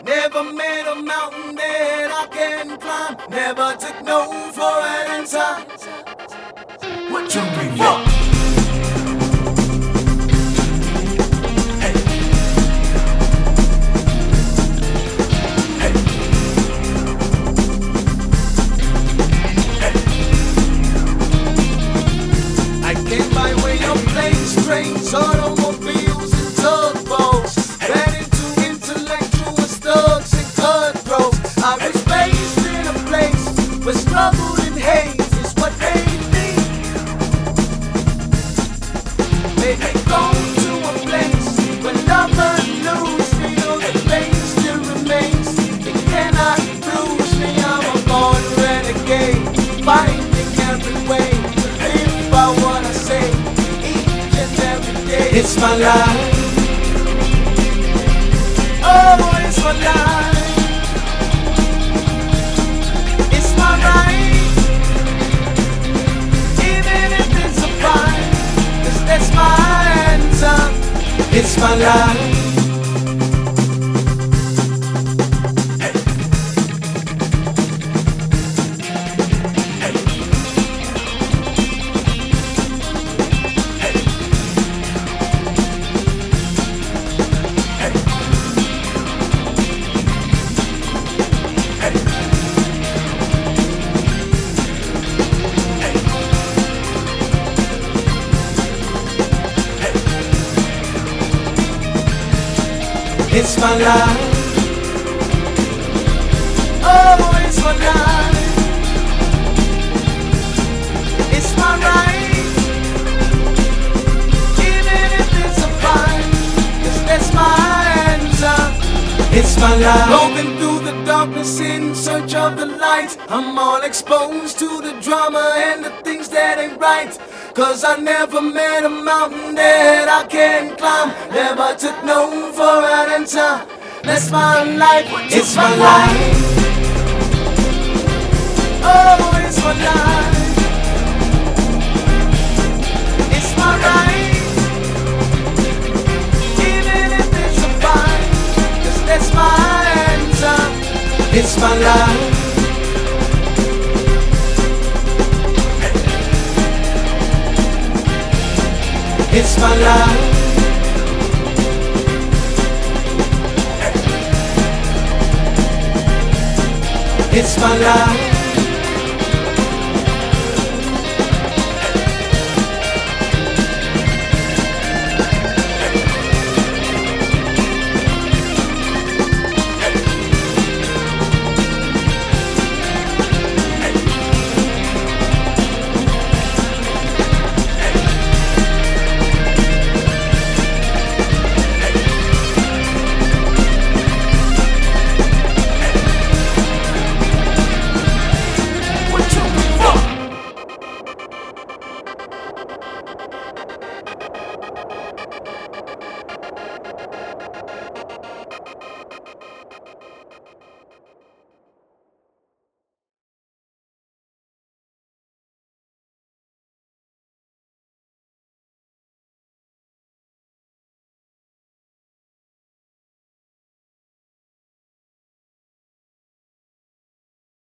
Never met a mountain that I can climb. Never took no for an answer. What you bring up? Trains, automobiles, and tugboats, ran into intellectuals, thugs, and cutthroats. I was raised in a place where struggle and hate is what made me. Made me go to a place where love and lose feel the pain still remains. It cannot bruise me. I'm a born renegade, fighting every way to live by what I say. It's my life. Oh, it's my life. It's my right. Even if it's a fight, 'cause that's my answer. It's my life. It's my life. Oh, it's my life. It's my right. Even if it's a fight, 'cause that's my answer. It's my life. Going through the darkness in search of the light. I'm all exposed to the drama and the things that ain't right. 'Cause I never met a mountain that I can't climb. Never took no for an answer. That's my life. It's my life. Oh, it's my life. It's my right. Even if it's a fight, 'cause that's my answer. It's my life. It's my life. It's my life.